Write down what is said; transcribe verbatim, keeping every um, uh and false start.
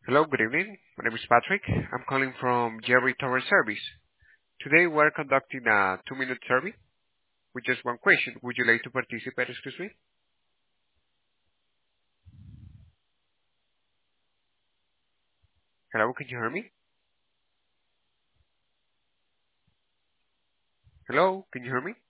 Hello, good evening. My name is Patrick. I'm calling from Jerry Tower Service. Today we're conducting a two-minute survey with just one question. Would you like to participate, excuse me? Hello, can you hear me? Hello, can you hear me?